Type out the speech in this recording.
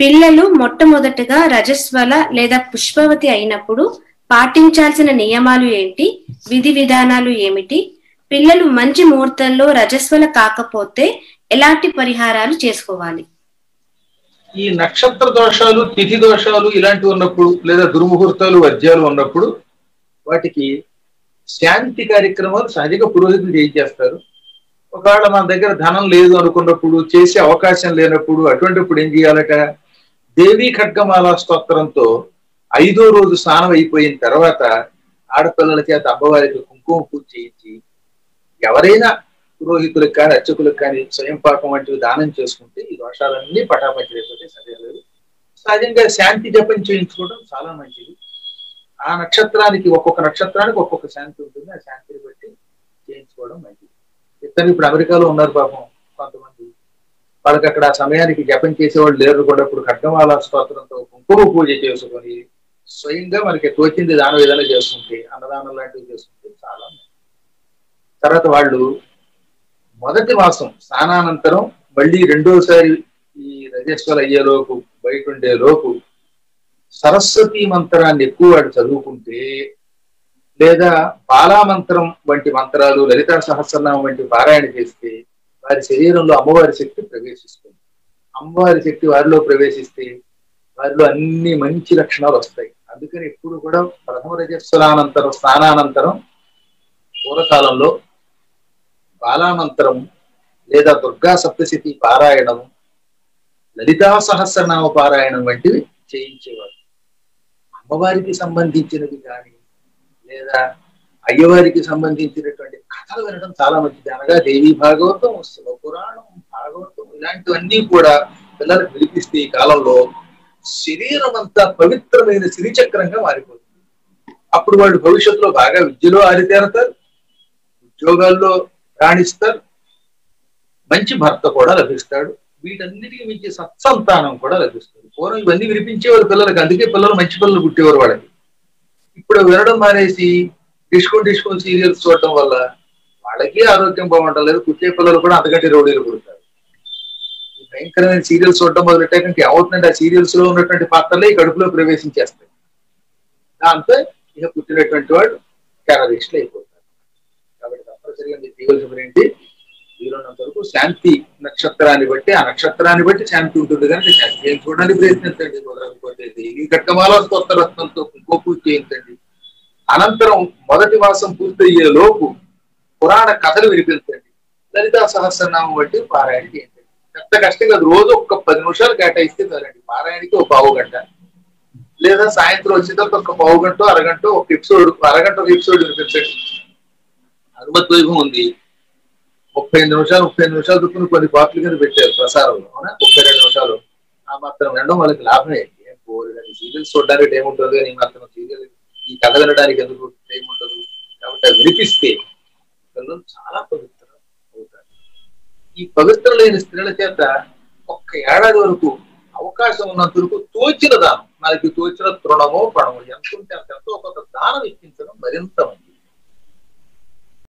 పిల్లలు మొట్టమొదటగా రజస్వల లేదా పుష్పవతి అయినప్పుడు పాటించాల్సిన నియమాలు ఏంటి? విధి విధానాలు ఏమిటి? పిల్లలు మంచి ముహూర్తంలో రజస్వల కాకపోతే ఎలాంటి పరిహారాలు చేసుకోవాలి? ఈ నక్షత్ర దోషాలు, తిథి దోషాలు ఇలాంటివి ఉన్నప్పుడు, లేదా దుర్ముహూర్తాలు, వర్జ్యాలు ఉన్నప్పుడు వాటికి శాంతి కార్యక్రమాలు సహజంగా పురోహితులు చేయించేస్తారు. ఒకవేళ మన దగ్గర ధనం లేదు అనుకున్నప్పుడు, చేసే అవకాశం లేనప్పుడు, అటువంటిప్పుడు ఏం చేయాలట? దేవీ ఖడ్గమాల స్తోత్రంతో 5వ రోజు స్నానం అయిపోయిన తర్వాత ఆడపిల్లల చేత అమ్మవారికి కుంకుమ పూజ చేయించి, ఎవరైనా పురోహితులకు కానీ అర్చకులకు కానీ స్వయం పాకం వంటివి దానం చేసుకుంటే ఈ దోషాలన్నీ పటాపంచలేకపోతే సరిలేదు. సహజంగా శాంతి జపం చేయించుకోవడం చాలా మంచిది. ఆ నక్షత్రానికి, ఒక్కొక్క నక్షత్రానికి ఒక్కొక్క శాంతి ఉంటుంది. ఆ శాంతిని బట్టి చేయించుకోవడం మంచిది. ఇతను ఇప్పుడు అమెరికాలో ఉన్నారు పాపం కొంతమంది, వాళ్ళకి అక్కడ ఆ సమయానికి జపం చేసేవాళ్ళు లేరు కూడా. ఇప్పుడు ఖడ్గమాల స్తోత్రంతో కుంకుమ పూజ చేసుకొని స్వయంగా మనకి తోచింది దానం ఏదైనా చేసుకుంటే, అన్నదానం లాంటివి చేసుకుంటే చాలా. తర్వాత వాళ్ళు మొదటి మాసం స్నానానంతరం మళ్ళీ రెండోసారి ఈ రజస్వలు అయ్యేలోపు, బయట ఉండే లోపు సరస్వతి మంత్రాన్ని ఎక్కువ వాడు చదువుకుంటే, లేదా బాలామంత్రం వంటి మంత్రాలు, లలితా సహస్రనామం వంటి పారాయణ చేస్తే వారి శరీరంలో అమ్మవారి శక్తి ప్రవేశిస్తుంది. అమ్మవారి శక్తి వారిలో ప్రవేశిస్తే వారిలో అన్ని మంచి లక్షణాలు వస్తాయి. అందుకని ఎప్పుడు కూడా ప్రథమ రజస్వలానంతరం, స్నానానంతరం పూర్వకాలంలో బాలామంత్రం లేదా దుర్గా సప్తశతి పారాయణం, లలితా సహస్రనామ పారాయణం వంటివి చేయించేవారు. అమ్మవారికి సంబంధించినవి కానీ లేదా అయ్యవారికి సంబంధించినటువంటి కథలు వినడం చాలా మంచిది. అనగా దేవీ భాగవతం, శివపురాణం, భాగవతం ఇలాంటివన్నీ కూడా పిల్లలకు వినిపిస్తే ఈ కాలంలో శరీరం అంతా పవిత్రమైన శ్రీచక్రంగా మారిపోతుంది. అప్పుడు వాళ్ళు భవిష్యత్తులో బాగా విద్యలో ఆరితేరతారు, ఉద్యోగాల్లో రాణిస్తారు, మంచి భర్త కూడా లభిస్తాడు, వీటన్నిటికీ మించి సత్సంతానం కూడా లభిస్తుంది. పూర్వం ఇవన్నీ వినిపించేవారు పిల్లలకి, అందుకే పిల్లలు మంచి పిల్లలు పుట్టేవారు వాళ్ళకి. ఇప్పుడు వినడం మానేసి డిస్కో సీరియల్స్ చూడటం వల్ల వాళ్ళకి ఆరోగ్యం బాగుంటం లేదు, పుట్టే పిల్లలు కూడా అంతకంటే రౌడీలు పుడతారు. ఈ భయంకరమైన సీరియల్స్ చూడటం మొదలెట్టాకంటే ఏమవుతుందంటే ఆ సీరియల్స్ లో ఉన్నటువంటి పాత్రలే ఈ కడుపులో ప్రవేశించేస్తాయి. దాంతో ఇక పుట్టినటువంటి వాడు టెర్రరిస్టులు అయిపోతారు. కాబట్టి తప్పనిసరిగా మీరు చేయవలసిన ఏంటి, వీలున్నంత వరకు శాంతి నక్షత్రాన్ని బట్టి, ఆ నక్షత్రాన్ని బట్టి శాంతి ఉంటుంది. కానీ శాంతి చేయించుకోవడానికి ప్రయత్నించండి. కుదరకపోతే ఈ ఘట్టమాల కొత్త రత్నంతో పూజ చేయించండి. అనంతరం మొదటి మాసం పూర్తయ్యే లోపు పురాణ కథలు వినిపించండి. లలితా సహస్రనామం బట్టి పారాయణ చేయండి. ఎంత కష్టంగా రోజు ఒక్క 10 నిమిషాలు కేటాయిస్తే చాలండి. పారాయణకి ఒక పావు గంట, లేదా సాయంత్రం వచ్చిన తర్వాత ఒక పావు గంట, అరగంట ఒక ఎపిసోడ్, అరగంట ఒక ఎపిసోడ్ వినిపించండి. హనుమత్ వైభవం ఉంది, 35 నిమిషాలు దుక్కుని కొన్ని పాటలు కింద పెట్టారు ప్రసారంలో, అవునా? 32 నిమిషాలు. ఆ మాత్రం వినడం వాళ్ళకి లాభమే. ఏం పోరు కానీ సీరియల్స్ చూడడానికి టైం ఉంటుంది కానీ మాత్రం సీరియల్ ఈ కథ వినడానికి ఎందుకు టైం ఉండదు. కాబట్టి అది వినిపిస్తే పిల్లలు చాలా పవిత్రం అవుతారు. ఈ పవిత్రమైన స్త్రీల చేత ఒక్క ఏడాది వరకు అవకాశం ఉన్నంత వరకు తోచిన దానం, మనకి తోచిన తృణమో పణమో ఎంత ఉంటే ఎంతో కొంత దానం ఇప్పించడం మరింత మంచిది.